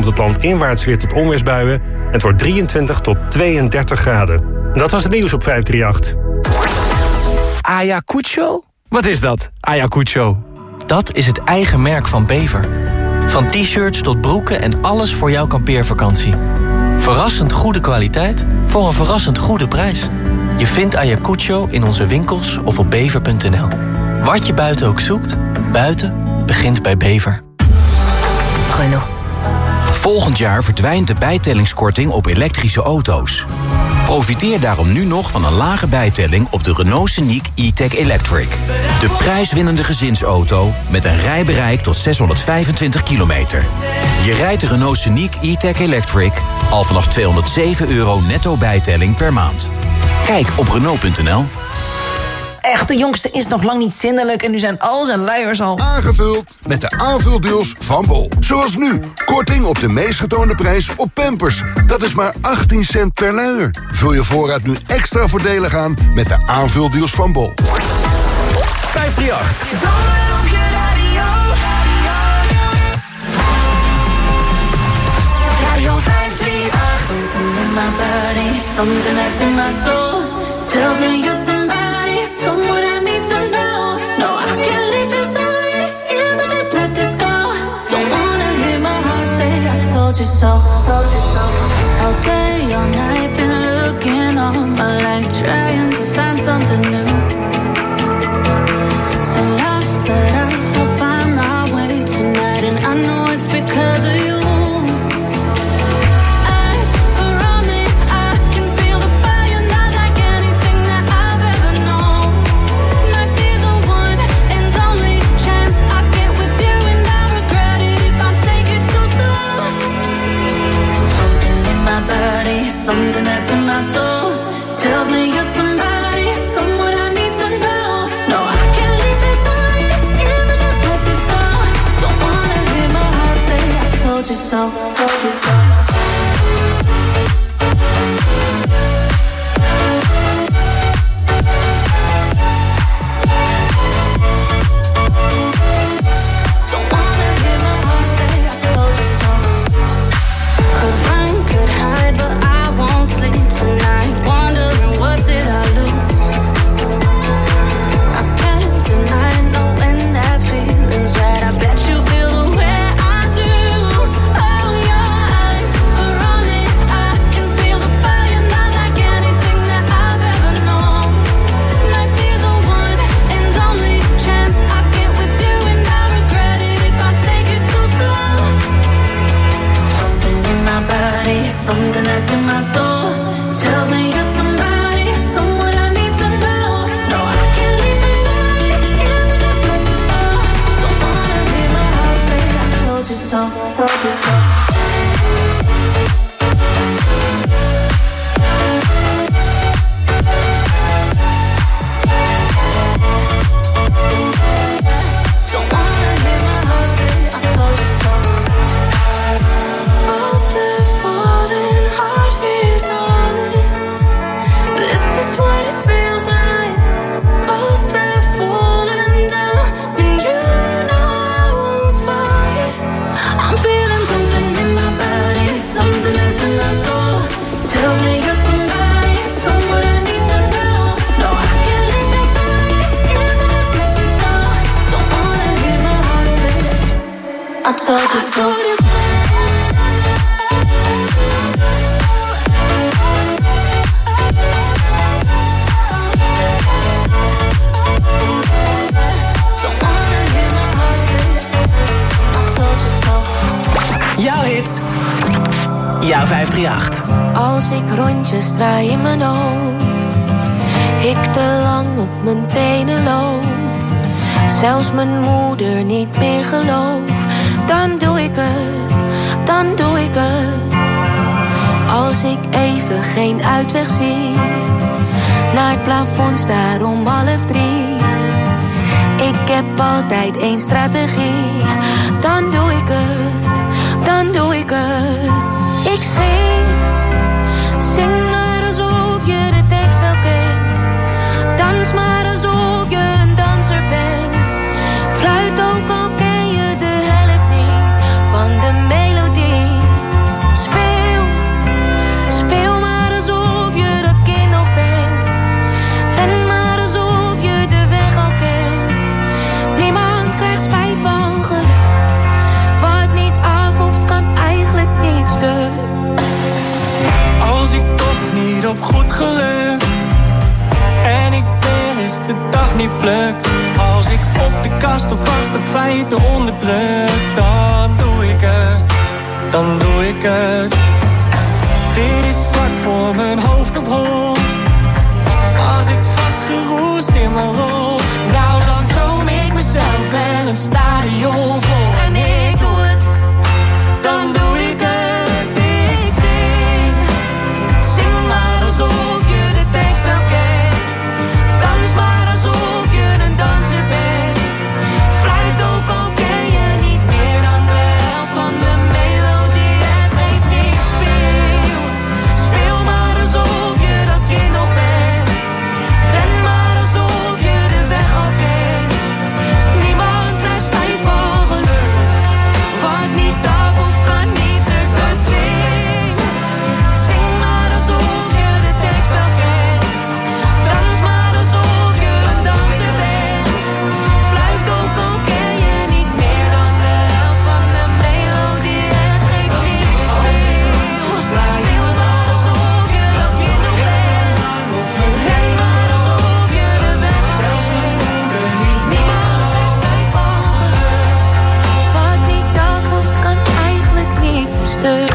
het land inwaarts weer tot onweersbuien. En het wordt 23 tot 32 graden. Dat was het nieuws op 538. Ayacucho? Wat is dat, Ayacucho? Dat is het eigen merk van Bever. Van t-shirts tot broeken en alles voor jouw kampeervakantie. Verrassend goede kwaliteit voor een verrassend goede prijs. Je vindt Ayacucho in onze winkels of op bever.nl. Wat je buiten ook zoekt, buiten begint bij Bever. Renault. Volgend jaar verdwijnt de bijtellingskorting op elektrische auto's. Profiteer daarom nu nog van een lage bijtelling op de Renault Scenic E-Tech Electric. De prijswinnende gezinsauto met een rijbereik tot 625 kilometer. Je rijdt de Renault Scenic E-Tech Electric al vanaf €207 netto bijtelling per maand. Kijk op Renault.nl. Echt, de jongste is nog lang niet zindelijk en nu zijn al zijn luiers al aangevuld met de aanvuldeals van Bol. Zoals nu, korting op de meest getoonde prijs op Pampers. Dat is maar 18 cent per luier. Vul je voorraad nu extra voordelig aan met de aanvuldeals van Bol. 538. Radio 538. In my body, something that's in my soul tells me you're somebody, someone I need to know. No, I can't leave this already, if I just let this go. Don't wanna hear my heart say I told you so. Okay, all night been looking all my life, trying to find something new. So lost, but I'll find my way tonight, and I know it's because of you. Something that's in my soul tells me you're somebody, someone I need to know. No, I can't leave this already, if I just let this go. Don't wanna hear my heart say I told you so. Something that's in my soul tells me you're somebody, someone I need to know. No, I can't leave this already, if I just let this go. Don't wanna hear my heart say I told you so. I told you so. Jouw hit. Jouw 538. Als ik rondjes draai in mijn hoofd, ik te lang op mijn tenen loop, zelfs mijn moeder niet meer gelooft, dan doe ik het, dan doe ik het. Als ik even geen uitweg zie, naar het plafond staar om 2:30. Ik heb altijd één strategie, dan doe ik het, dan doe ik het. Ik zing maar alsof je de tekst wel kent. Dans maar alsof je een danser bent. Fluit ook al ken je de helft niet van de melodie. niet plukt. Als ik op de kast of achter feiten onderdruk, dan doe ik het. Dit is vlak voor mijn hoofd op hol. Als ik vastgeroest in mijn rol, nou dan droom ik mezelf wel een stadion vol. En ik doe het, dan doe ik het. Ik zing maar alsof je de tekst wel kent. Dans maar alsof je een danser bent. Fluit ook al ken je niet meer dan de helft van de melodie. Het geeft niks, speel maar alsof je dat kind nog bent. Ren maar alsof je de weg al kent. Niemand krijgt spijt van geluk, wat niet af of kan niet stukken zing. Zing maar alsof je de tekst wel kent. Dans maar alsof je een danser bent. Fluit ook al ken je niet meer dan de helft van de melodie. Het geeft niks, speel maar alsof je dat kind nog bent. Ren maar alsof je de weg al kent. Niemand krijgt spijt van geluk, wat niet af hoeft kan eigenlijk niet stuk.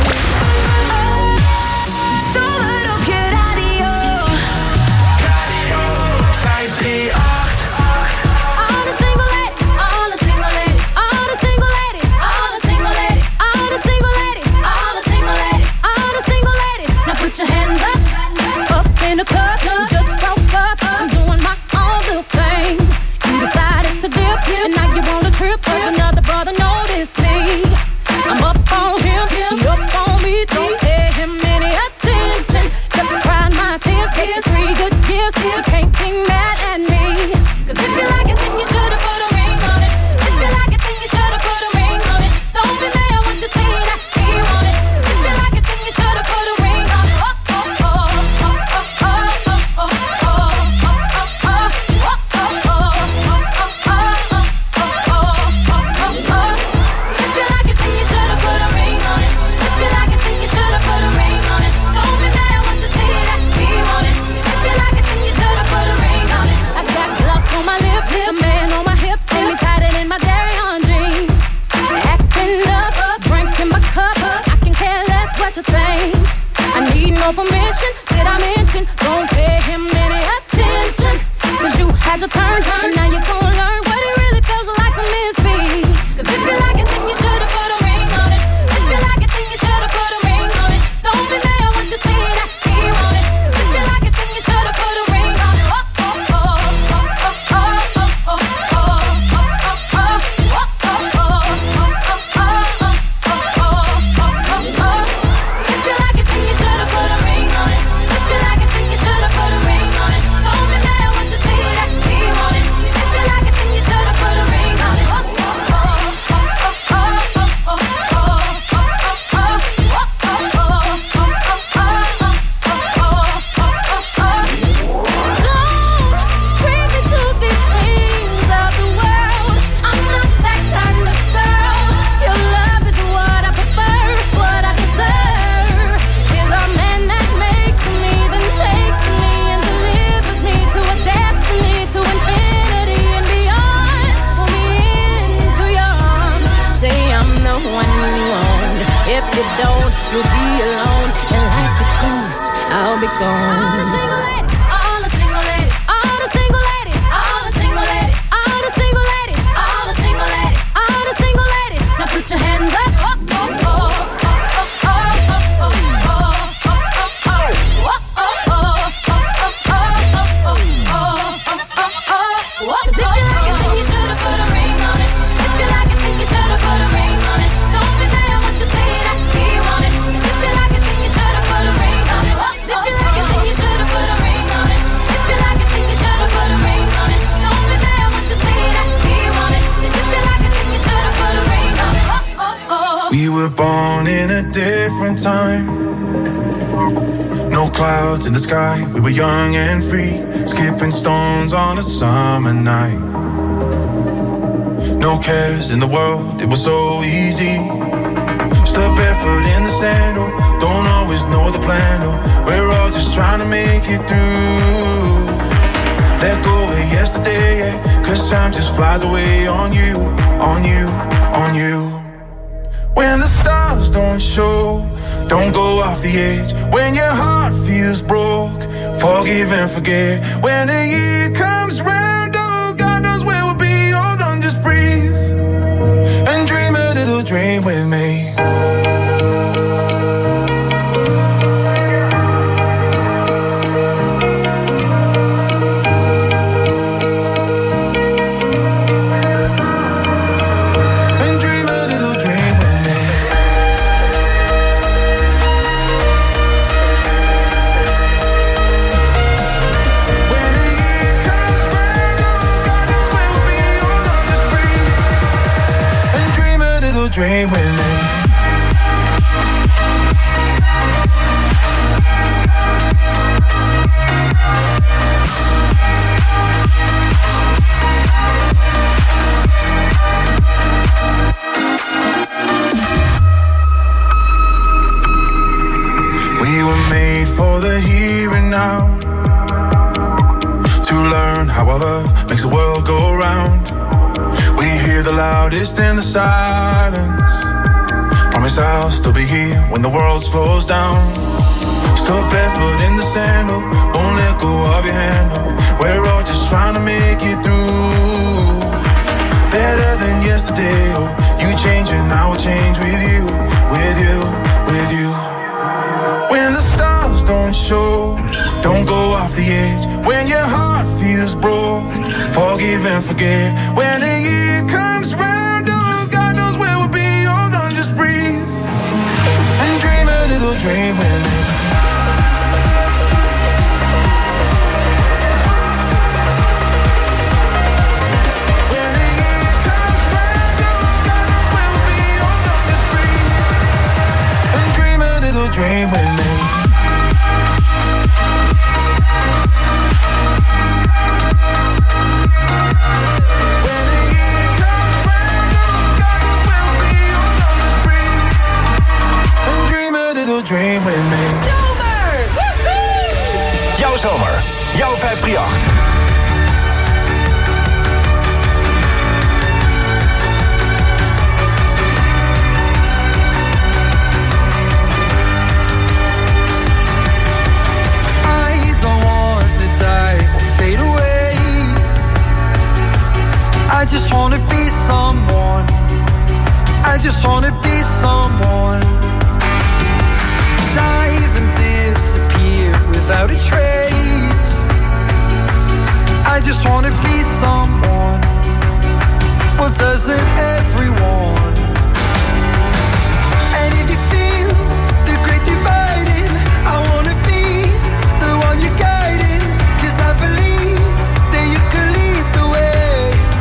Zomer op je radio. Radio 538. All the single ladies, all the single ladies, all the single ladies, all the single ladies, all the single ladies, all the single ladies, all the single ladies. Now put your hands up in the club. You just broke up. I'm doing my own little thing. You decided to dip, and now you want a trip. Cause another brother noticed me. I'm up on him, he up on me. Don't pay him any attention. Just crying my tears, kids, 3 good years, kids can't be mad at me. Cause if you like it, then you should've put a ring on it. If you like it, then you should've put a ring on it. Don't be mad when you see that he want it. If you like it, then you should've put a ring on it. Oh, oh, oh, oh, oh, oh, oh, oh, oh, oh, If you like it, then you should've put a ring on it. If you like it, then you should've put a ring on it. Don't be mad when you see that he want it. If you like it, then you should've put a ring on it. I got gloss on my lips, a man on my hips, and me tied it in my Darion jeans. Acting up, drinking my cup up. I can care less what you think. I need no permission, did I mention? Don't pay him any attention. Cause you had your turn, and now you're gonna learn what it really feels like to miss me. Cause if you like it, then you should've put a ring on it. If you like it, then you should've put a ring on it. Don't be mad when you see that he want it. Cause if you like it, then you should've put a ring on it. Oh, oh, oh, oh, oh, oh, oh, oh, oh, If you like it, then you should've put a ring on it. If you like it, then you should've put a ring on it. Don't be mad when you see that he want it. If you like it, then you should've put a ring on it. Don't treat me to these things of the world. I'm not that kind of girl. Your love is what I prefer, what I deserve. Is a man that makes me, then takes me and delivers me to a destiny, to infinity and beyond. Pull me into your arms, say I'm the one you want. If you don't, you'll be alone, and like a ghost, I'll be gone. All the single ladies, all the single ladies, all the single ladies, all the single ladies, all the single ladies, all the single ladies, all the single ladies. Now put your hands up. Oh, oh, oh. Cause if you like it, then you should've put a ring on it. If you like it, then you should've put a ring on it. Don't be mad when you see that he want it. If you like it, then you should've put a ring on it. If you like it, then you should've put a ring on it. If you like it, then you should've put a ring on it. Don't be mad when you see that he want it. If you like it, then you should've put a ring on it. We were born in a different time. No clouds in the sky, we were young and free, skipping stones on a summer night. No cares in the world, it was so easy. Step barefoot in the sand, oh, don't always know the plan, oh, we're all just trying to make it through. let go of yesterday, yeah. 'Cause time just flies away on you, on you, on you. When the stars don't show, don't go off the edge. When your heart feels broke, forgive and forget. When the year comes round, oh, God knows where we'll be. Hold on, just breathe and dream a little dream with me. Dream with me. We were made for the here and now, to learn how our love makes the world go round. We hear the loudest in the silence. Promise I'll still be here when the world slows down. Stuck barefoot in the sandal, won't let go of your handle. We're all just trying to make it through. Better than yesterday, oh, you change and I will change with you, with you, with you. When the stars don't show, don't go off the edge. When your heart feels broke, forgive and forget. When the year comes round, oh, God knows where we'll be. Hold on, just breathe and dream a little dream with me. When the year comes round, oh, God knows where we'll be. Hold on, just breathe and dream a little dream with me. Dream with me. Zomer! Woehoe! Jouw zomer, jouw 538. I don't want to die or fade away. I just want to be someone. I just want to be someone. Dive and disappear without a trace. I just wanna be someone. Well, doesn't everyone? And if you feel the great dividing, I wanna be the one you're guiding. 'Cause I believe that you can lead the way.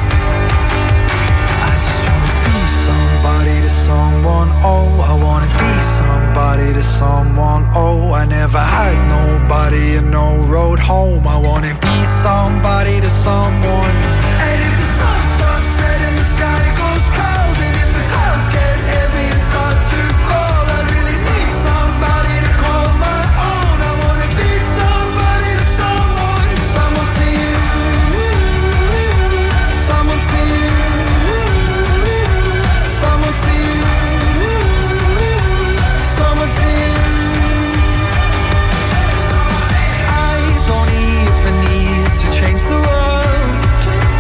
I just wanna be somebody to someone. Oh, I wanna be somebody to someone. Oh, I never had nobody and no road home. I wanna be somebody to someone. And if the sun starts setting, the sky goes cold, and if the clouds get heavy and start to fall, I really need somebody to call my own. I wanna be somebody to someone. Someone to you, someone to you, someone to you, someone to you. I don't even need to change the world.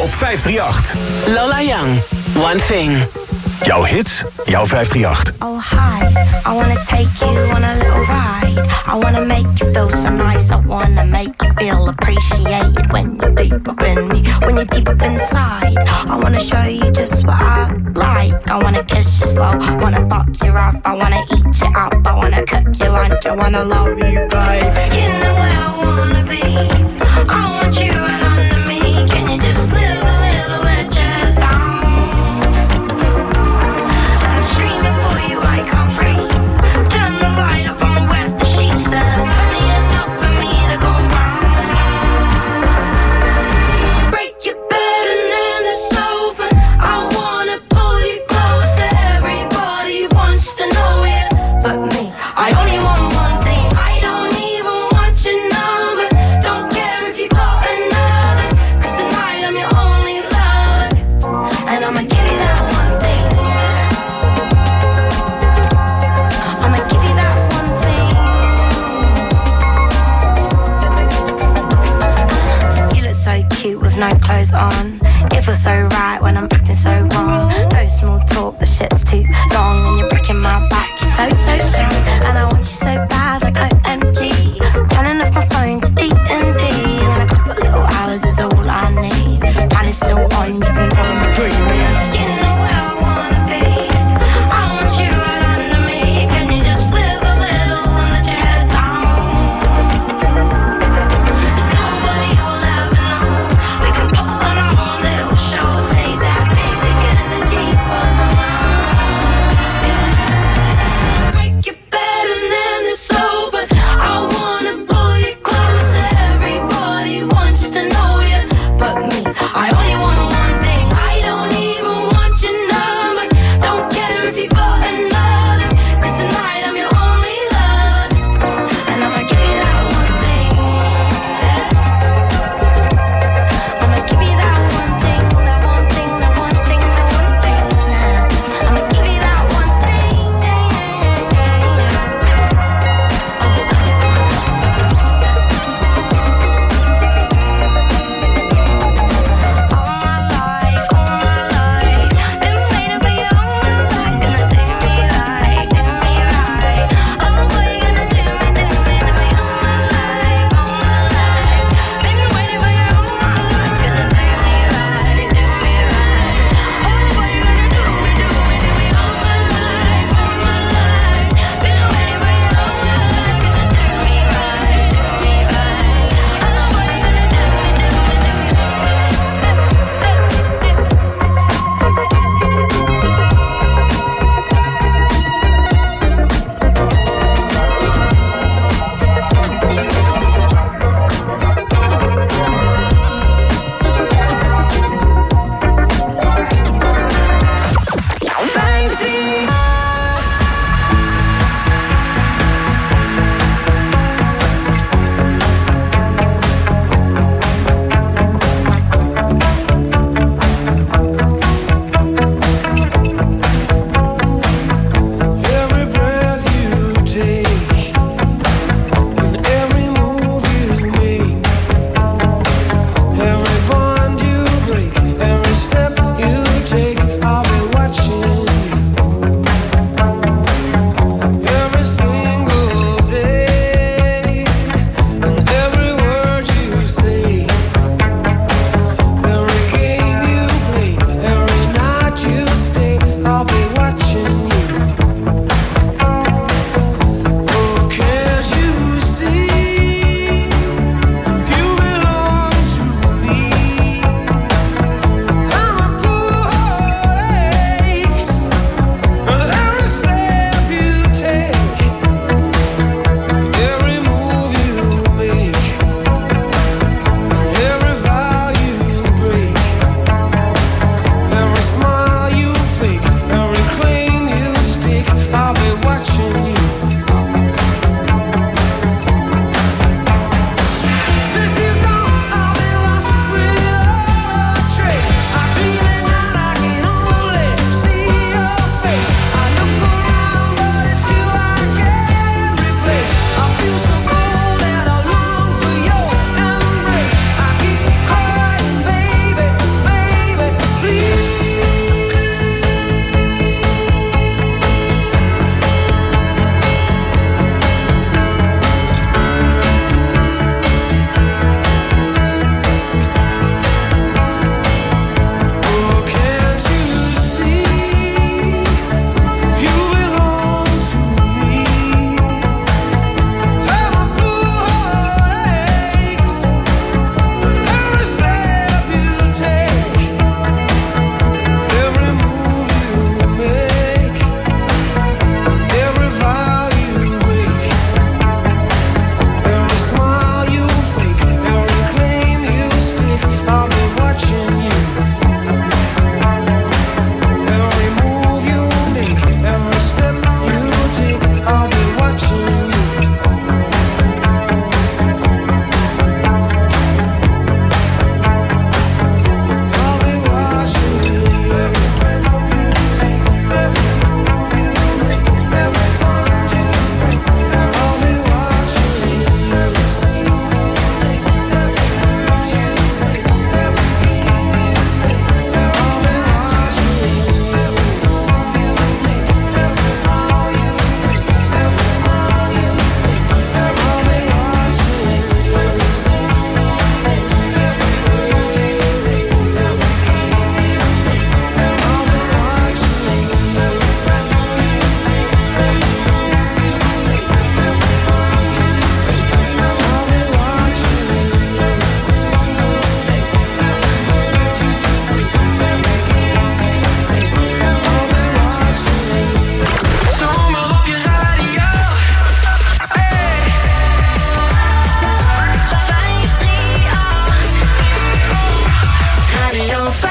op 538. Lola Young, One Thing. Jouw hits, jouw 538. Oh hi, I wanna take you on a little ride. I wanna make you feel so nice. I wanna make you feel appreciated when you're deep up in me, when you're deep up inside. I wanna show you just what I like. I wanna kiss you slow, wanna fuck you rough. I wanna eat you up, I wanna cook you lunch. I wanna love you, babe. You know where I wanna be. I want you right under me. Can you just live a little bit down? Screaming for you, I can't breathe. Turn the light off, I'ma wet the sheets. There's plenty enough for me to go round. Break your bed and then the sofa. I wanna pull you closer. Everybody wants to know it, but me, I only want one thing. I don't even want your number. Don't care if you got another, 'cause tonight I'm your only lover. And I'ma give you that one thing. I'ma give you that one thing. You look so cute with no clothes on. It feels so right when I'm acting so wrong. No small talk, the shit's too long. And you're breaking my back, you're so, so strong. And I want you so bad, like OMG. Turning off my phone to D&D. And a couple little hours is all I need. Plan is still on, you can go and dream me. You know where I wanna be. I want you right under me. Can you just live a little and let your head down? Nobody will ever know. We can put on our own little show. Save that big energy for my mind. Break your bed and then the sofa. I wanna pull you closer. Everybody wants to know you, but me, I only want one thing. I don't even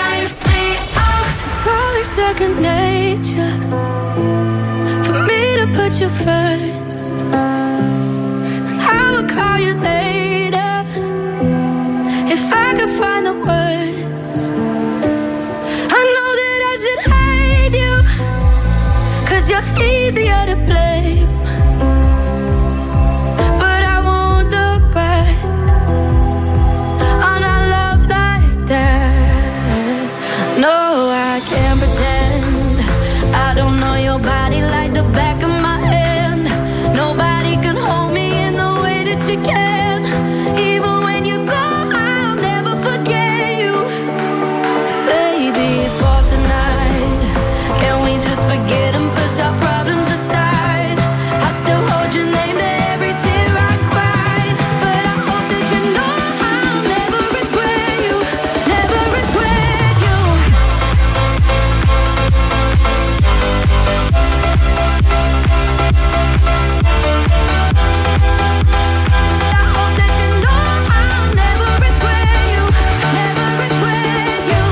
538. Sorry, second nature. For me to put you first. And I will call you later if I could find the words. I know that I should hate you, 'cause you're easier to blame. But I won't look back on a love like that. No, I can't pretend I don't know your body like the back of my hand. Nobody can hold me in the way that you can. Even when you go, I'll never forget you. Baby, for tonight, can we just forget and push our problems aside? I still hold your name to every tear I cried. But I hope that you know I'll never regret you. Never regret you. I hope that you know I'll never regret you. Never regret you.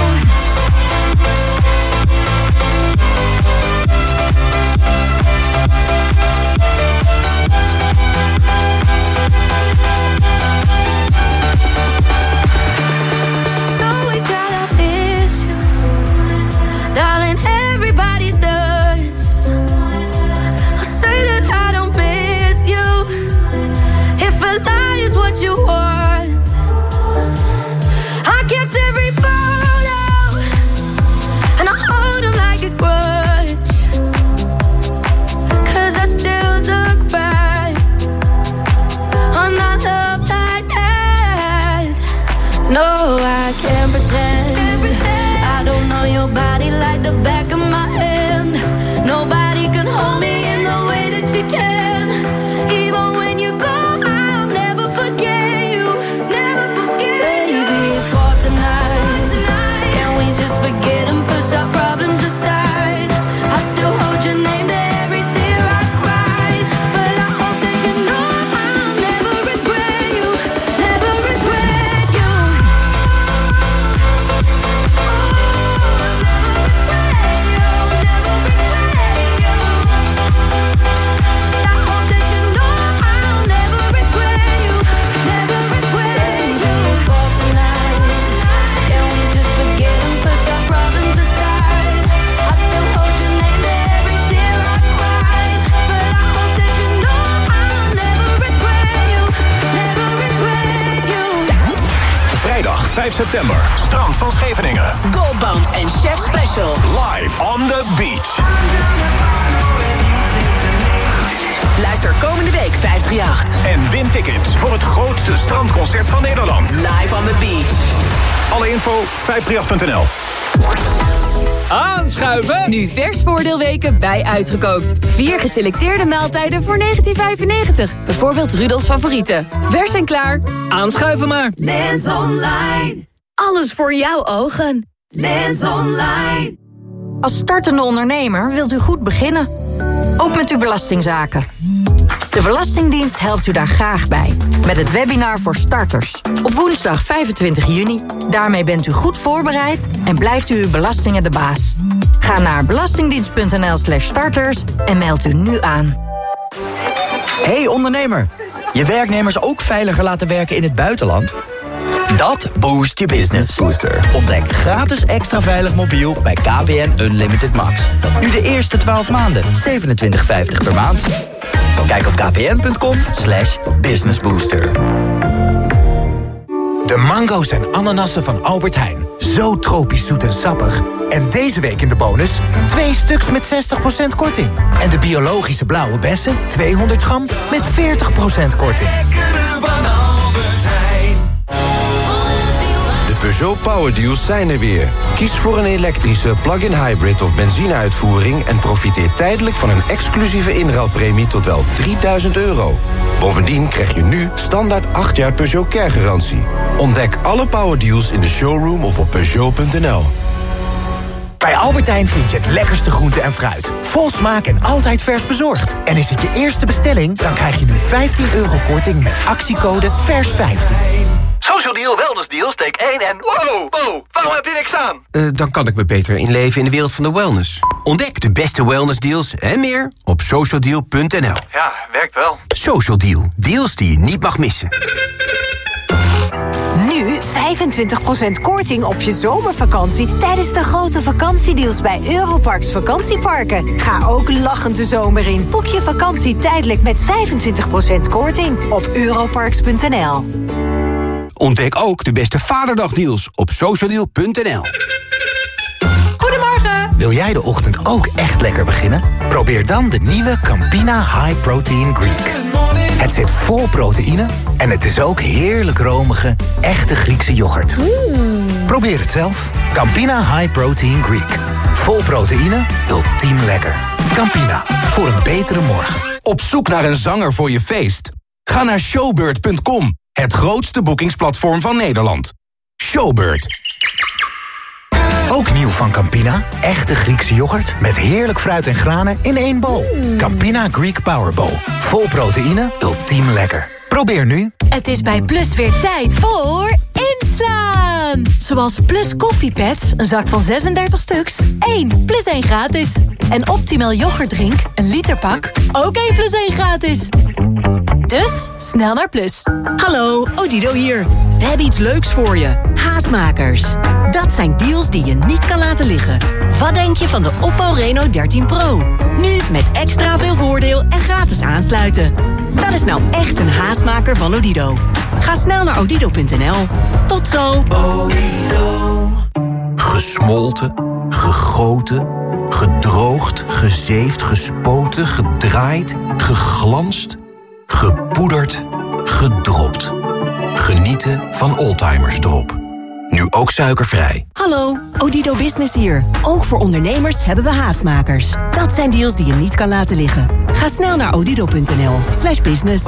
Though we got our issues, darling, everybody does. I'll say that I don't miss you. If a lie is what you want, I kept every photo and I hold them like a grudge. 'Cause I still look back on our love like that. No, I can't pretend I don't know your body like the back of my hand. Nobody can hold me in the way that you can. Even when you go, I'll never forget you. Never forget you. Baby, for tonight, can we just forget and push our problems aside? I still hold your name to every tear I cried. But I hope that you know I'll never regret you. Never regret you. Vrijdag 5 september, strand van Scheveningen. Goldband en Chef Special. Live on the beach. Luister komende week 538. En win tickets voor het grootste strandconcert van Nederland. Live on the beach. Alle info 538.nl. Aanschuiven! Nu vers voordeelweken bij Uitgekookt. 4 geselecteerde maaltijden voor €19,95. Bijvoorbeeld Rudolfs favorieten. Vers en klaar. Aanschuiven maar. Lens Online. Alles voor jouw ogen. Lens Online. Als startende ondernemer wilt u goed beginnen. Ook met uw belastingzaken. De Belastingdienst helpt u daar graag bij. Met het webinar voor starters. Op woensdag 25 juni. Daarmee bent u goed voorbereid en blijft u uw belastingen de baas. Ga naar belastingdienst.nl/starters en meld u nu aan. Hey ondernemer, je werknemers ook veiliger laten werken in het buitenland? Dat boost je business. Booster. Ontdek gratis extra veilig mobiel bij KPN Unlimited Max. Nu de eerste 12 maanden, $27,50 per maand. Kijk op kpn.com/businessbooster. De mango's en ananassen van Albert Heijn. Zo tropisch zoet en sappig. En deze week in de bonus 2 stuks met 60% korting. En de biologische blauwe bessen, 200 gram met 40% korting. De Peugeot Power Deals zijn er weer. Kies voor een elektrische plug-in hybrid of benzineuitvoering en profiteer tijdelijk van een exclusieve inruilpremie tot wel €3.000. Bovendien krijg je nu standaard 8 jaar Peugeot Care garantie. Ontdek alle Power Deals in de showroom of op Peugeot.nl. Bij Albert Heijn vind je het lekkerste groente en fruit. Vol smaak en altijd vers bezorgd. En is het je eerste bestelling, dan krijg je nu €15 korting met actiecode VERS15. Zo Social Deal, Wellness Deal, steek 1 en... Wow, waarom heb je niks aan? Dan kan ik me beter inleven in de wereld van de wellness. Ontdek de beste wellnessdeals en meer op socialdeal.nl. Ja, werkt wel. Social Deal, deals die je niet mag missen. Nu 25% korting op je zomervakantie tijdens de grote vakantiedeals bij Europarks Vakantieparken. Ga ook lachend de zomer in. Boek je vakantie tijdelijk met 25% korting op europarks.nl. Ontdek ook de beste Vaderdagdeals op socialdeal.nl. Goedemorgen! Wil jij de ochtend ook echt lekker beginnen? Probeer dan de nieuwe Campina High Protein Greek. Het zit vol proteïne en het is ook heerlijk romige, echte Griekse yoghurt. Probeer het zelf. Campina High Protein Greek. Vol proteïne, ultiem lekker. Campina, voor een betere morgen. Op zoek naar een zanger voor je feest? Ga naar showbird.com, het grootste boekingsplatform van Nederland. Showbird. Ook nieuw van Campina. Echte Griekse yoghurt met heerlijk fruit en granen in één bowl. Campina Greek Power Bowl. Vol proteïne, ultiem lekker. Probeer nu. Het is bij Plus weer tijd voor inslaan. Zoals Plus koffiepads, een zak van 36 stuks. 1 plus 1 gratis. En Optimal yoghurtdrink, een literpak. Ook 1 plus 1 gratis. Dus snel naar Plus. Hallo, Odido hier. We hebben iets leuks voor je. Haastmakers. Dat zijn deals die je niet kan laten liggen. Wat denk je van de Oppo Reno 13 Pro? Nu met extra veel voordeel en gratis aansluiten. Dat is nou echt een haastmaker van Odido. Ga snel naar odido.nl. Tot zo. Odido. Gesmolten, gegoten, gedroogd, gezeefd, gespoten, gedraaid, geglanst, gepoederd, gedropt. Genieten van Oldtimers Drop. Nu ook suikervrij. Hallo, Odido Business hier. Ook voor ondernemers hebben we haastmakers. Dat zijn deals die je niet kan laten liggen. Ga snel naar odido.nl/business.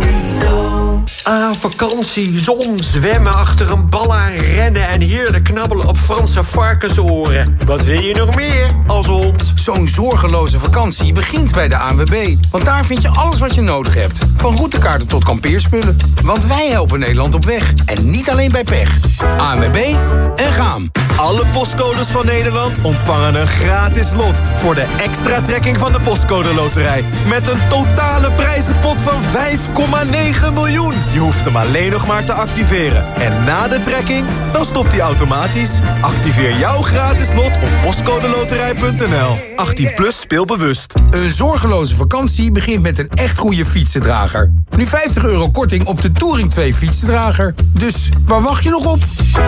Vakantie, zon, zwemmen achter een bal aan, rennen en heerlijk knabbelen op Franse varkensoren. Wat wil je nog meer als hond? Zo'n zorgeloze vakantie begint bij de ANWB. Want daar vind je alles wat je nodig hebt. Van routekaarten tot kampeerspullen. Want wij helpen Nederland op weg. En niet alleen bij pech. ANWB en gaan. Alle postcodes van Nederland ontvangen een gratis lot voor de extra trekking van de Postcode Loterij. Met een totale prijzenpot van 5,9 miljoen. Je hoeft hem alleen nog maar te activeren. En na de trekking, dan stopt hij automatisch. Activeer jouw gratis lot op postcodeloterij.nl. 18 plus, speel bewust. Een zorgeloze vakantie begint met een echt goede fietsendrager. Nu €50 korting op de Touring 2 fietsendrager. Dus waar wacht je nog op?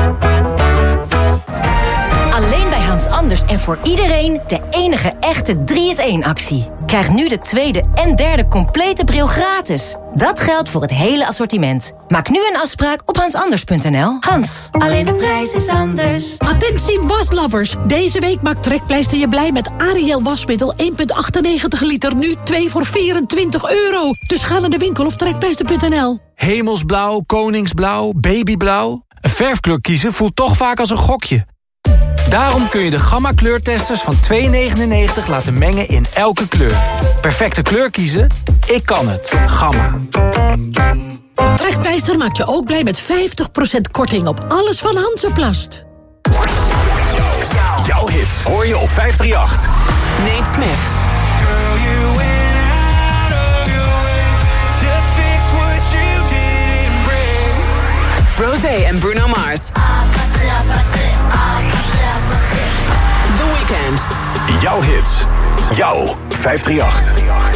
Alleen bij Hans Anders en voor iedereen de enige echte 3-in-1-actie. Krijg nu de tweede en derde complete bril gratis. Dat geldt voor het hele assortiment. Maak nu een afspraak op hansanders.nl. Hans, alleen de prijs is anders. Attentie waslovers. Deze week maakt Trekpleister je blij met Ariel wasmiddel 1,98 liter. Nu 2 voor €24. Dus ga naar de winkel of trekpleister.nl. Hemelsblauw, koningsblauw, babyblauw. Een verfkleur kiezen voelt toch vaak als een gokje. Daarom kun je de Gamma kleurtesters van €2,99 laten mengen in elke kleur. Perfecte kleur kiezen? Ik kan het. Gamma. Trekpleister maakt je ook blij met 50% korting op alles van Hansaplast. Jouw hit hoor je op 538. Nate Smith. Rosé en Bruno Mars. The Weeknd. Jouw hits. Jouw 538.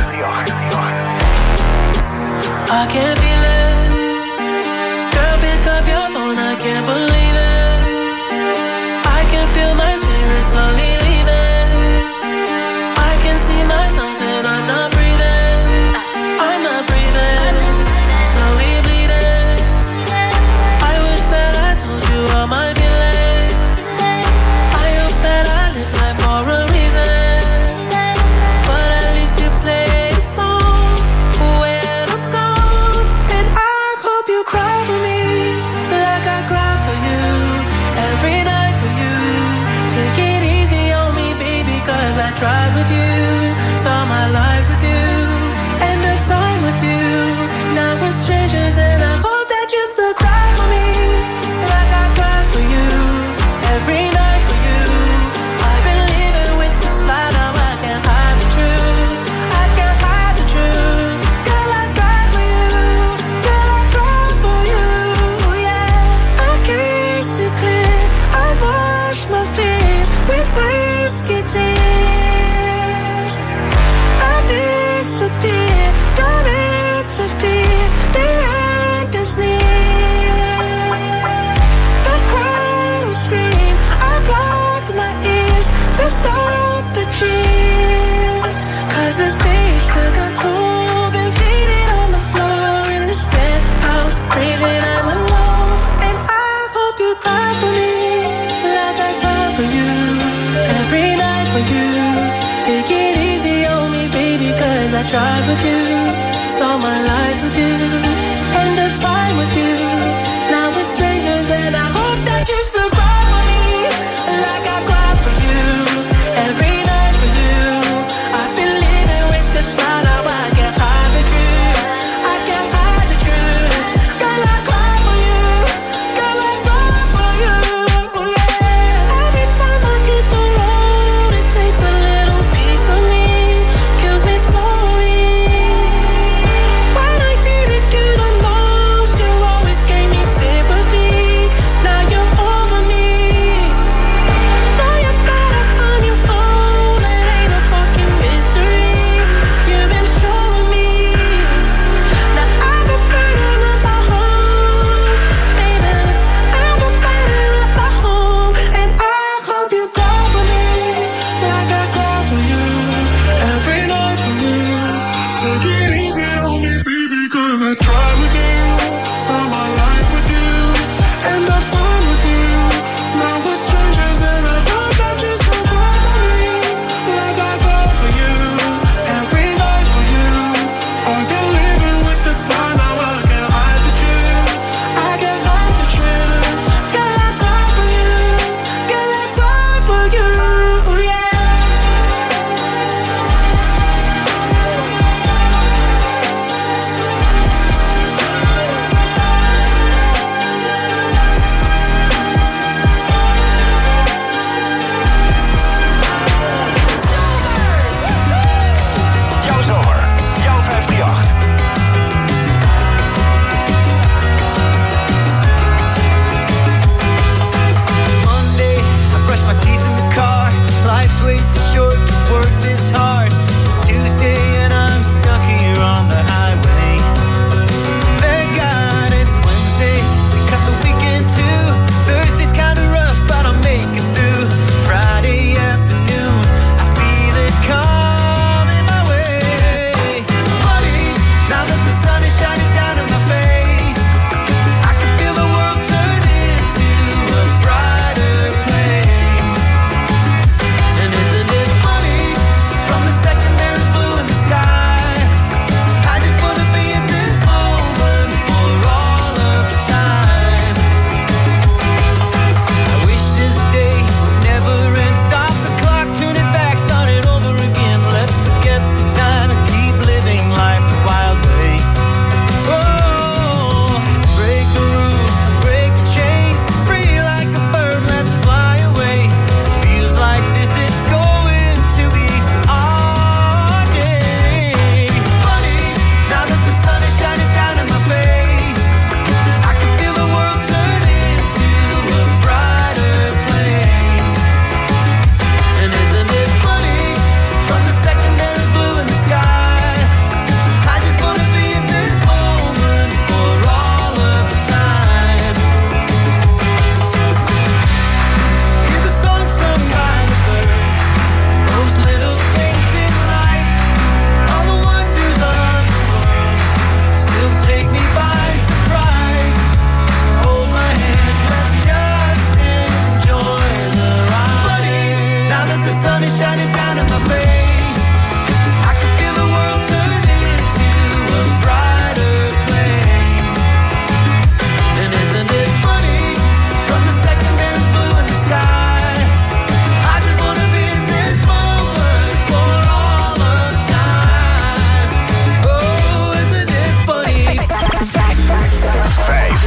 I can feel it. Girl, pick up your phone, I can't believe it. I can feel my spirit slowly leaving. I can see myself and I'm not breathing. I'm not breathing. Slowly bleeding. I wish that I told you all my feelings. I hope that I live life for a reason. But at least you play a song when I'm gone. And I hope you cry for me like I cry for you. Every night for you. Take it easy on me, baby, cause I tried with you. Saw my life with you. End of time with you. Now we're strangers and I hope that you still cry for me. Take it easy on me, baby, cause I tried with you. Saw my life with you. End of time with you. Now we're strangers and I hope that you still cry for me like I cry for you. Every night for you. I've been living with this lie, now I can't hide the truth. I can't hide the truth. Girl, I cry for you. Girl, I cry for you. Yeah. Every time I hit the road, it takes a little piece of me. Kills me slowly. When I needed you the most, you always gave me sympathy. Now you're over me. Now you're better on your own. It ain't a fucking mystery. You've been showing me. Now I've been burning up my home, baby. I've been burning up my home, and I hope you cry for me like I cry for you. Every night for you. Take it easy on me, baby, cause I tried with you. Saw my life with you. End of time with you. Now we're strangers and I hope that you still cry for me like I cry for you. Every night for you. I've been living with this lie, now I can't hide the truth. I can't hide the truth. Girl, I cry for you. Girl, I cry for you. Yeah. Jouw zomer, jouw 538. Monday, I brush my teeth in the car. Life's way too short to work this hard. It's Tuesday and I'm stuck here on the highway. Thank God it's Wednesday. We cut the weekend too. Thursday's kinda rough, but I'll make it through. Friday afternoon, I feel it coming my way. Buddy, now that the sun is shining down in my face, I can feel the world turn into a brighter place. And isn't it funny? From the second there is blue in the sky, I just wanna be in this moment for all of time. I wish this day would never end. Stop the clock, turn it back, start it over again. Let's forget the time and keep living life the wild way. Oh, break the rules, break the chains, free like a bird, let's fly away. It feels like this is going to be our day. Funny, now that the sun is shining down in my face, I can feel the world turn into a brighter place. And isn't it funny? From the second there is blue in the sky, I just wanna be in this moment for all of time. Hear the song sung by the birds, those little things in life, all the wonders of the world, still take me by surprise. Hold my hand, let's just enjoy the ride. Buddy, now that the sun is shining down in my face, I can feel the world turn into a brighter place. And isn't it funny? From the second there is blue in the sky, I just wanna be in this moment for all of time. Oh, isn't it funny? 5.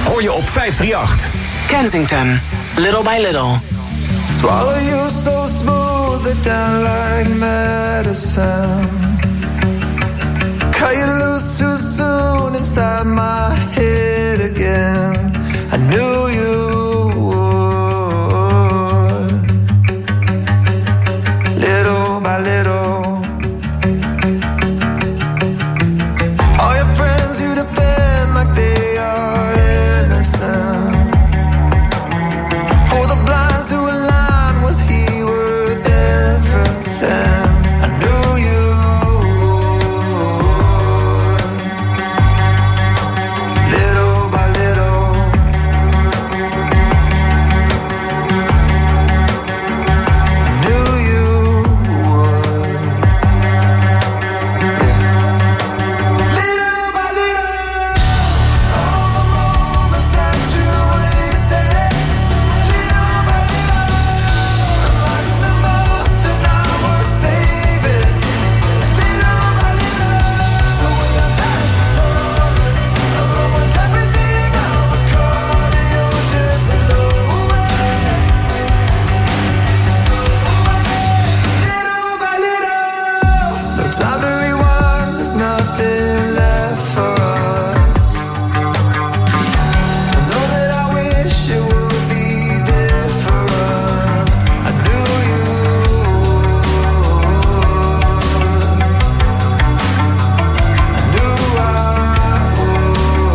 hoor je op 538. Kensington, Little by Little. Swallow you so smooth it down like medicine. Cut you loose too soon inside my head again. I knew you would. Little by little. All your friends you defend like they are innocent. For the blinds to align, was he worth everything? I knew you would. Little by little. I knew you would. Yeah. Little by little. All the moments that you wasted. Little by little. I'm lighting them up, then I was saving. Little by little. So when the time is falling, along with everything I was caught, you're just below it. Little by little. No time to rewind, there's nothing left for us. I know that I wish it would be different. I knew you would. I knew I would.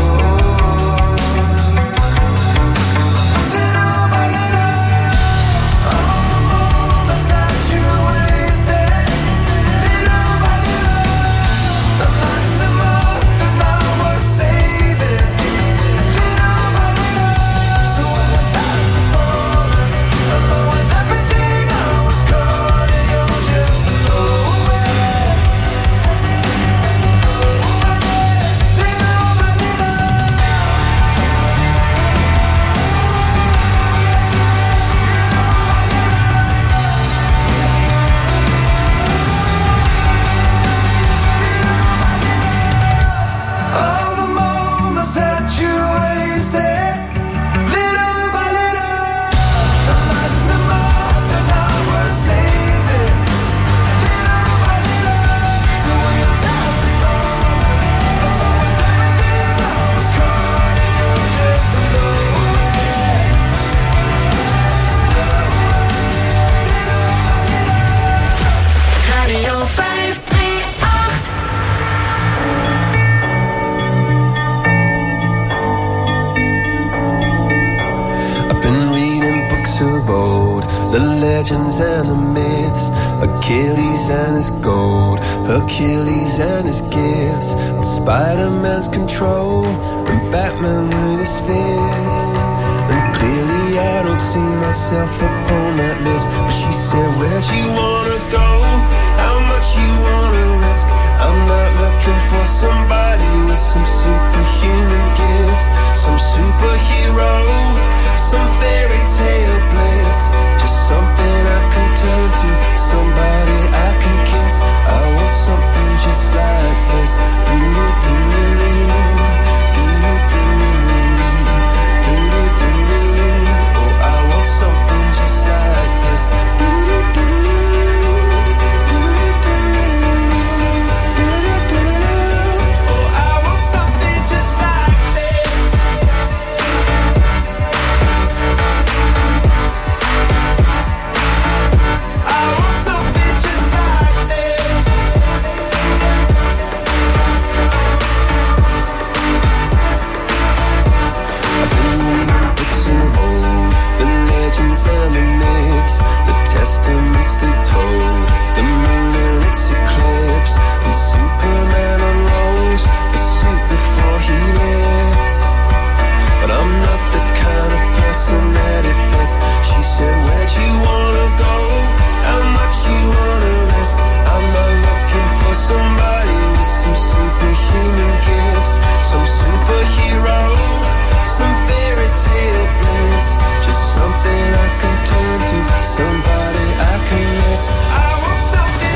Little by little, all the moments that you wasted. Little by little, I'm lighting them up, and I was saving. Little by little, so when the time is falling, along with everything I was caught, you're just below it. Little by little. All the moments that you wasted, little by little, I'm lighting them up, and I was saving. Little by little, so when the time is falling, along with everything I was caught, you're just below it. Just below it. Radio 538. I've been reading books of old, the legends and the myths, Achilles and his gold, Hercules and his gifts, and Spider-Man's control, and Batman with his fists. And clearly I don't see myself upon that list. But she said, where'd you wanna go? How much you wanna risk? I'm not looking for somebody with some superhuman gifts, some superhero, some fairy tale bliss. Just something I can turn to, somebody I can kiss. I want something just like this. Oh, I want something just like this. Oh, I want something just like this. I want something just like this. I've been reading books of old, the legends and the myths, the testaments they told, the moon and its eclipse, and Superman unrolls the suit before he lived. But I'm not the kind of person that it fits. She said, where'd you wanna go? How much you wanna risk? I'm not looking for somebody with some superhuman gifts, some superhero, some fairy tale bliss. Just something I can turn to, somebody I can miss. I want something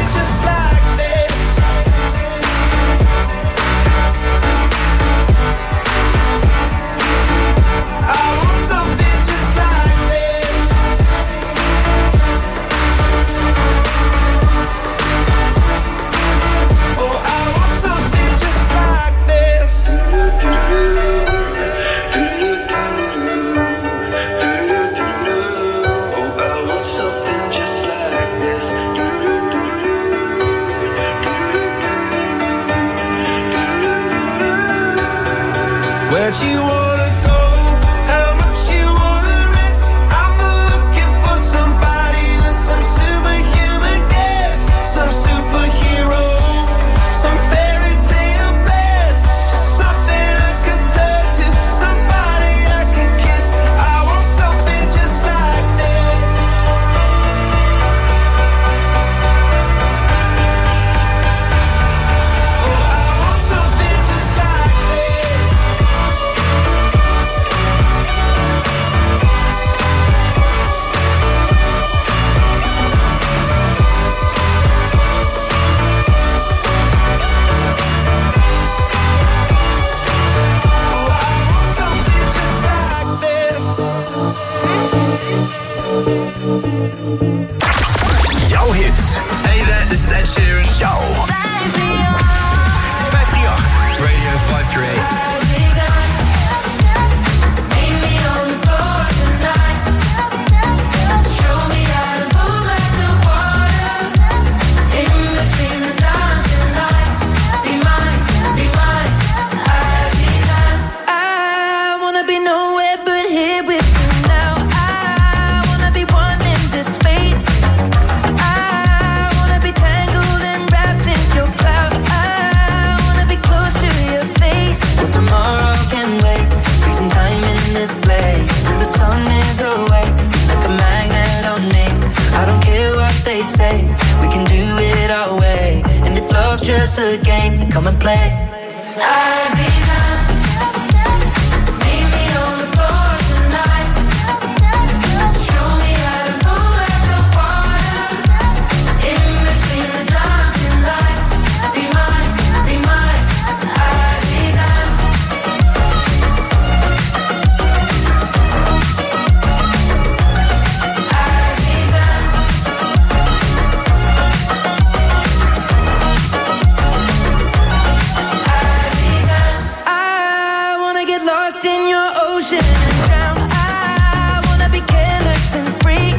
that you wanna go, how much you wanna risk. I'm not looking for somebody with some superhuman gifts, some superhero, some fairy tale bliss, just something I can turn to, somebody I can kiss. I want something just like this. Oh, I want something just like this. Jouw hits. Hey there, this is Ed Sheeran. Jouw 538. Radio 538. I wanna be nowhere but here with you now. I wanna be one in this space. I wanna be tangled and wrapped in your cloud. I wanna be close to your face. Well, tomorrow can wait. Freezing time in this place till the sun is awake, like a magnet on me. I don't care what they say. We can do it our way. And if love's just a game, then come and play. I wanna get lost in your ocean and drown. I wanna be careless and free.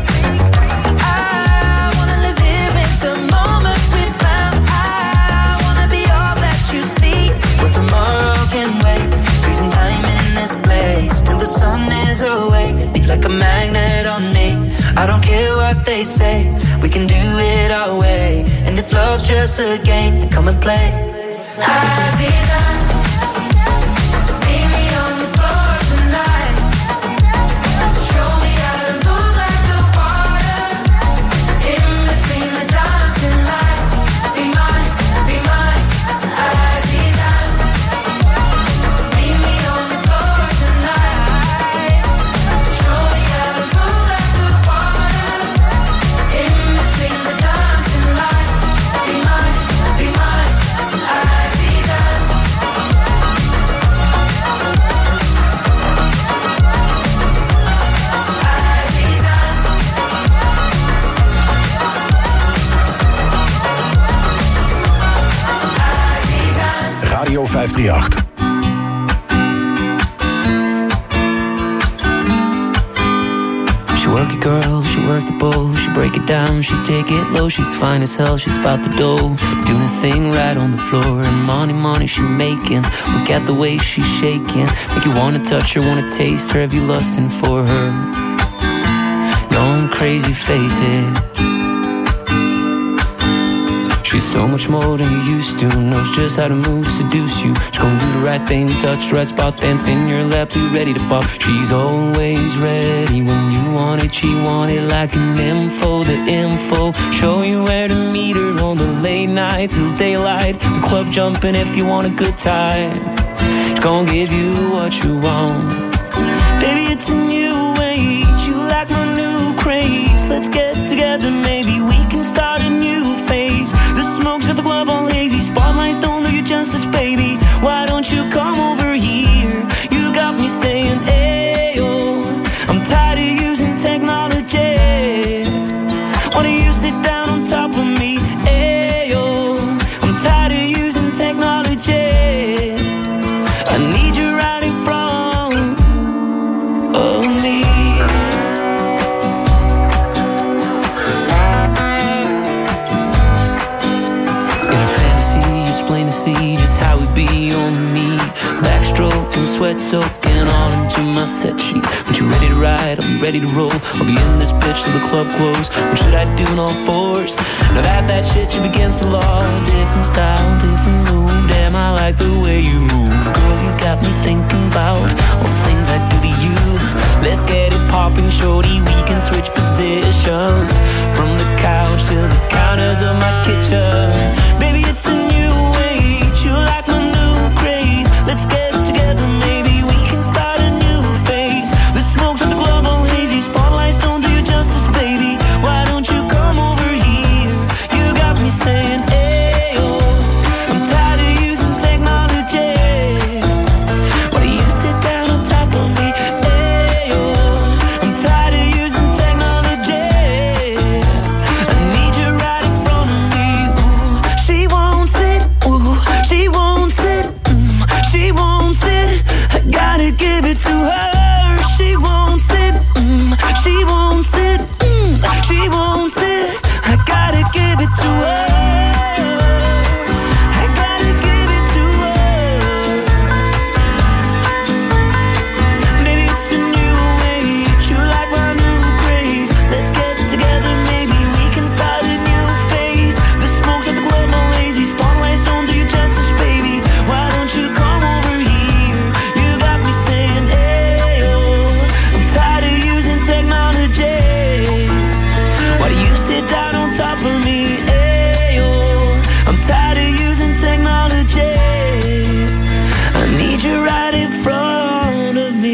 I wanna live here in the moment we found. I wanna be all that you see. Well, tomorrow can wait. Freezing time in this place till the sun is awake. Be like a magnet on me. I don't care what they say. We can do it our way. And if love's just a game, then come and play. Radio 538. She work it, girl, she work the bowl. She break it down, she take it low. She's fine as hell, she's about the dough. Doing a thing right on the floor. And money she making. Look at the way she's shaking. Make you wanna touch her, wanna taste her. Have you lusting for her? Going crazy, face it. She's so much more than you used to. Knows just how to move to seduce you. She's gonna do the right thing, touch the right spot, dance in your lap, too ready to pop. She's always ready when you want it. She want it like an info, the info. Show you where to meet her on the late night till daylight. The club jumping if you want a good time. She's gonna give you what you want. Baby, it's a new age. You like my new craze. Let's get together, maybe we can start a new phase. The smoke's at the club all hazy. Spotlights don't do you justice, baby. Why don't you come over here? You got me saying, ayo. I'm tired of using technology. Why don't you sit down on top of me? Ayo. I'm tired of using technology. I need you right in front of me. sweat soaking all into my set sheets. When you're ready to ride, I'll be ready to roll. I'll be in this bitch till the club close. What should I do in all fours? Now that shit you against the law. Different style, different move. Damn, I like the way you move. Girl, you got me thinking about all the things I do to you. Let's get it popping, shorty. We can switch positions from the couch to the counters of my kitchen. Baby, it's a new age. You like my new craze. Let's get it together, maybe we can start a new phase. The smoke's at the club all hazy. Spotlights don't do you justice, baby. Why don't you come over here? You got me saying, hey, oh, I'm tired of using technology. Why do you sit down on top of me? Hey, oh, I'm tired of using technology. I need you right in front of me. Ooh, she won't sit. Ooh, she won't sit. She won't sit. I gotta give it to her. She won't sit. She won't sit. She won't sit. I gotta give it to her. I gotta give it to her. Maybe it's a new age. You like my new craze. Let's get together, maybe we can start a new phase. The smoke's at the club, no lazy. Spotlights don't do you justice, baby. Why don't you come over here? You got me saying, hey, oh, I'm tired of using technology. Why do you sit down on top of me? Hey, oh, I'm tired of using technology. I need you right in front of me.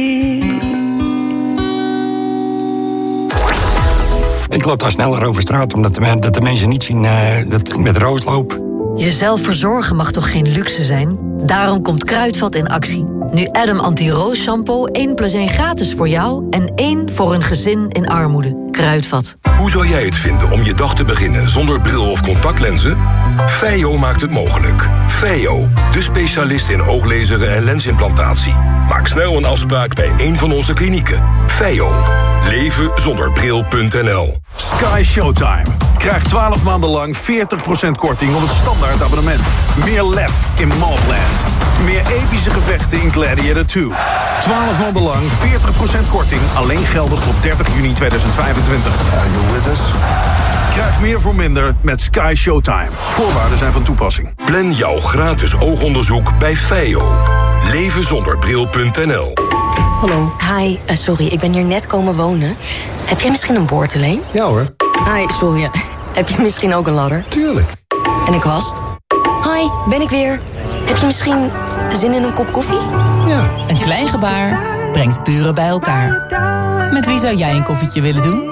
Ik loop daar sneller over straat, omdat de mensen niet zien dat ik met roos loop. Jezelf verzorgen mag toch geen luxe zijn? Daarom komt Kruidvat in actie. Nu Adam Anti-Roos Shampoo 1+1 gratis voor jou en 1 voor een gezin in armoede. Kruidvat. Hoe zou jij het vinden om je dag te beginnen zonder bril of contactlenzen? Feio maakt het mogelijk. Feio, de specialist in ooglezeren en lensimplantatie. Maak snel een afspraak bij een van onze klinieken. Feio. Levenzonderbril.nl. Sky Showtime. Krijg 12 maanden lang 40% korting op het standaard abonnement. Meer lef in Mobland. Meer epische gevechten in Gladiator 2. 12 maanden lang 40% korting. Alleen geldig tot 30 juni 2025. Are you with us? Krijg meer voor minder met Sky Showtime. Voorwaarden zijn van toepassing. Plan jouw gratis oogonderzoek bij Feio. Levenzonderbril.nl. Hallo. Hi, sorry, ik ben hier net komen wonen. Heb jij misschien een boordeleen? Ja hoor. Hi, sorry. Heb je misschien ook een ladder? Tuurlijk. En een kwast? Hi, ben ik weer. Heb je misschien zin in een kop koffie? Ja. Een klein gebaar brengt buren bij elkaar. Met wie zou jij een koffietje willen doen?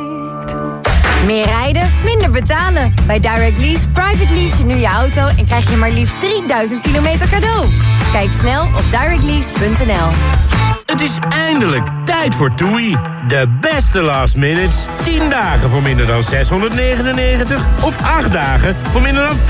Meer rijden, minder betalen. Bij Direct Lease private lease je nu je auto en krijg je maar liefst 3000 kilometer cadeau. Kijk snel op directlease.nl. Het is eindelijk tijd voor TUI. De beste last minutes. 10 dagen voor minder dan 699 of 8 dagen voor minder dan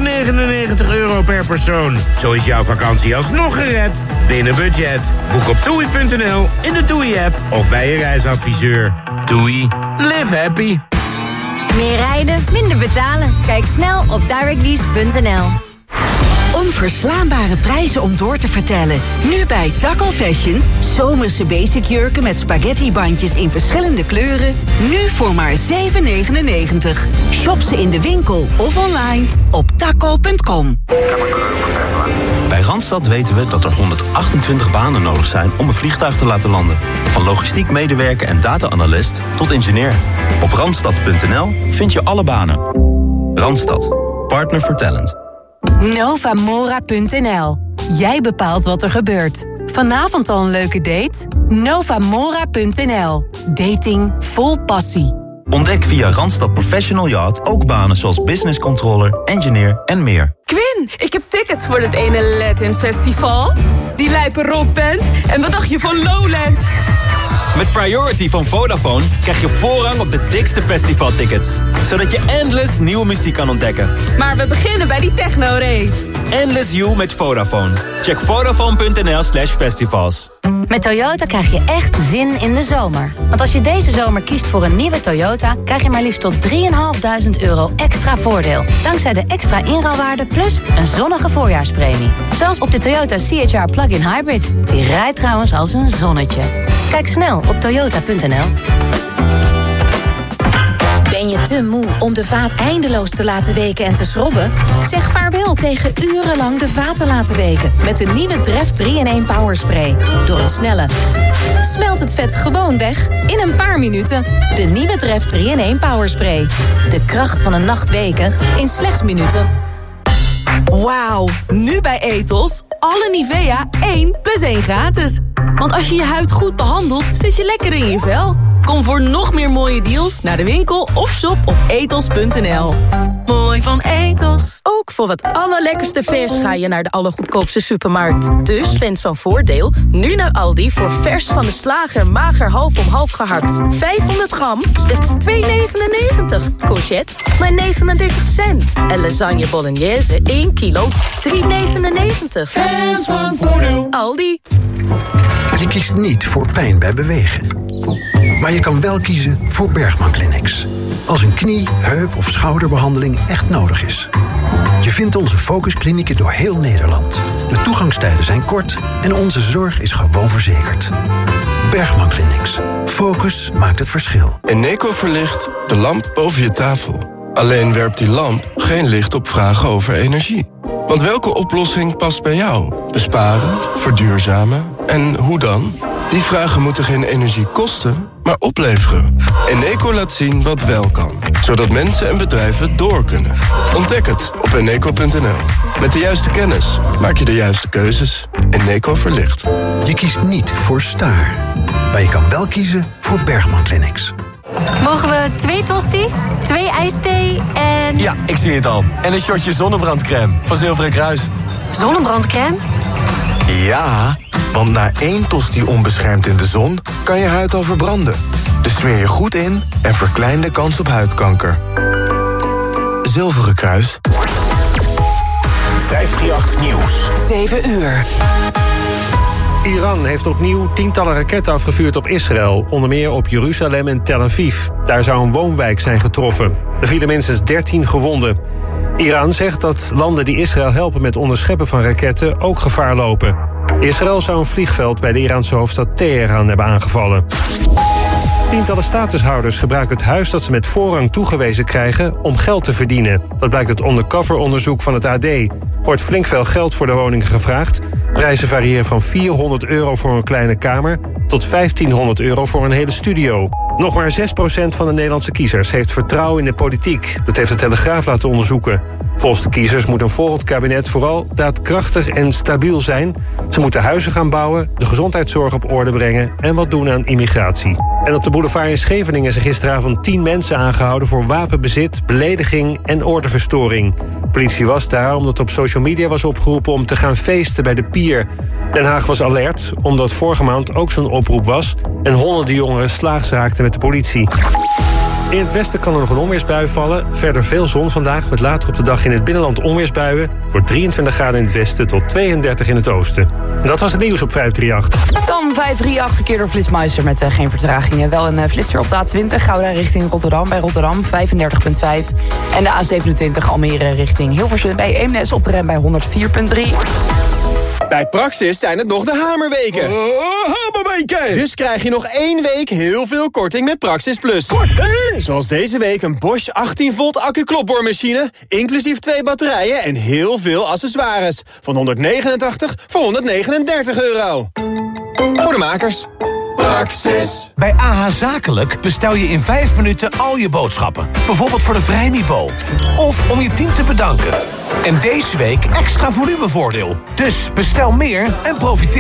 499 euro per persoon. Zo is jouw vakantie alsnog gered. Binnen budget. Boek op TUI.nl, in de TUI-app of bij je reisadviseur. TUI. Live happy. Meer rijden, minder betalen. Kijk snel op directlease.nl. Onverslaanbare prijzen om door te vertellen. Nu bij Taco Fashion. Zomerse basic jurken met spaghettibandjes in verschillende kleuren. Nu voor maar €7,99. Shop ze in de winkel of online op taco.com. Bij Randstad weten we dat er 128 banen nodig zijn om een vliegtuig te laten landen. Van logistiek medewerker en data-analyst tot ingenieur. Op randstad.nl vind je alle banen. Randstad. Partner for Talent. Novamora.nl. Jij bepaalt wat er gebeurt. Vanavond al een leuke date? Novamora.nl. Dating vol passie. Ontdek via Randstad Professional Yacht ook banen zoals business controller, engineer en meer. Quinn, ik heb tickets voor het ene Latin Festival. Die lijpe rockband. En wat dacht je van Lowlands? Met Priority van Vodafone krijg je voorrang op de dikste festivaltickets. Zodat je endless nieuwe muziek kan ontdekken. Maar we beginnen bij die techno-rave. Endless You met Vodafone. Check Vodafone.nl/festivals. Met Toyota krijg je echt zin in de zomer. Want als je deze zomer kiest voor een nieuwe Toyota, krijg je maar liefst tot €3.500 extra voordeel. Dankzij de extra inruilwaarde plus een zonnige voorjaarspremie. Zoals op de Toyota CHR Plug-in Hybrid. Die rijdt trouwens als een zonnetje. Kijk snel op toyota.nl. Ben je te moe om de vaat eindeloos te laten weken en te schrobben? Zeg vaarwel tegen urenlang de vaat te laten weken met de nieuwe Dreft 3-in-1 Power Spray. Door een snelle smelt het vet gewoon weg in een paar minuten. De nieuwe Dreft 3-in-1 Power Spray. De kracht van een nacht weken in slechts minuten. Wauw, nu bij Ethos. Alle Nivea 1 + 1 gratis. Want als je je huid goed behandelt, zit je lekker in je vel. Kom voor nog meer mooie deals naar de winkel of shop op ethos.nl. Mooi van Ethos. Ook voor het allerlekkerste vers ga je naar de allergoedkoopste supermarkt. Dus fans van Voordeel, nu naar Aldi voor vers van de slager mager half om half gehakt. 500 gram, slechts €2,99. Courgette, maar 39 cent. En lasagne bolognese, 1 kilo, €3,99. Fans van Voordeel. Aldi. Je kiest niet voor pijn bij bewegen. Maar je kan wel kiezen voor Bergman Clinics. Als een knie, heup of schouderbehandeling echt nodig is. Je vindt onze focusklinieken door heel Nederland. De toegangstijden zijn kort en onze zorg is gewoon verzekerd. Bergman Clinics. Focus maakt het verschil. Eneco verlicht de lamp boven je tafel. Alleen werpt die lamp geen licht op vragen over energie. Want welke oplossing past bij jou? Besparen, verduurzamen en hoe dan? Die vragen moeten geen energie kosten, maar opleveren. Eneco laat zien wat wel kan, zodat mensen en bedrijven door kunnen. Ontdek het op eneco.nl. Met de juiste kennis maak je de juiste keuzes. Eneco verlicht. Je kiest niet voor Staar, maar je kan wel kiezen voor Bergman Clinics. Mogen we 2 tosties, 2 ijsthee en... Ja, ik zie het al. En een shotje zonnebrandcrème van Zilveren Kruis. Zonnebrandcrème? Ja, want na 1 tosti onbeschermd in de zon kan je huid al verbranden. Dus smeer je goed in en verklein de kans op huidkanker. Zilveren Kruis. 538 Nieuws. 7 uur. Iran heeft opnieuw tientallen raketten afgevuurd op Israël. Onder meer op Jeruzalem en Tel Aviv. Daar zou een woonwijk zijn getroffen. Er vielen minstens 13 gewonden. Iran zegt dat landen die Israël helpen met onderscheppen van raketten ook gevaar lopen. Israël zou een vliegveld bij de Iraanse hoofdstad Teheran hebben aangevallen. Tientallen statushouders gebruiken het huis dat ze met voorrang toegewezen krijgen om geld te verdienen. Dat blijkt uit undercover-onderzoek van het AD. Wordt flink veel geld voor de woningen gevraagd. Prijzen variëren van €400 voor een kleine kamer tot €1.500 voor een hele studio. Nog maar 6% van de Nederlandse kiezers heeft vertrouwen in de politiek. Dat heeft de Telegraaf laten onderzoeken. Volgens de kiezers moet een volgend kabinet vooral daadkrachtig en stabiel zijn. Ze moeten huizen gaan bouwen, de gezondheidszorg op orde brengen en wat doen aan immigratie. En op de boulevard in Scheveningen zijn gisteravond 10 mensen aangehouden voor wapenbezit, belediging en ordeverstoring. Politie was daar omdat op social media was opgeroepen om te gaan feesten bij de Pier. Den Haag was alert omdat vorige maand ook zo'n oproep was en honderden jongeren slaags raakten met de politie. In het westen kan er nog een onweersbui vallen. Verder veel zon vandaag, met later op de dag in het binnenland onweersbuien. Wordt 23 graden in het westen tot 32 in het oosten. En dat was het nieuws op 538. Dan 538, verkeer door Flitsmeister met geen vertragingen. Wel een flitser op de A20, Gouda richting Rotterdam. Bij Rotterdam 35,5. En de A27 Almere richting Hilversum. Bij Eemnes op de rem bij 104,3. Bij Praxis zijn het nog de hamerweken. Hamerweken! Dus krijg je nog 1 week heel veel korting met Praxis Plus. Korting! Zoals deze week een Bosch 18 volt accu-klopboormachine, inclusief 2 batterijen en heel veel accessoires. Van €189 voor €139. Voor de makers. Praxis. Bij AH Zakelijk bestel je in 5 minuten al je boodschappen. Bijvoorbeeld voor de Vrijmibo. Of om je team te bedanken. En deze week extra volumevoordeel. Dus bestel meer en profiteer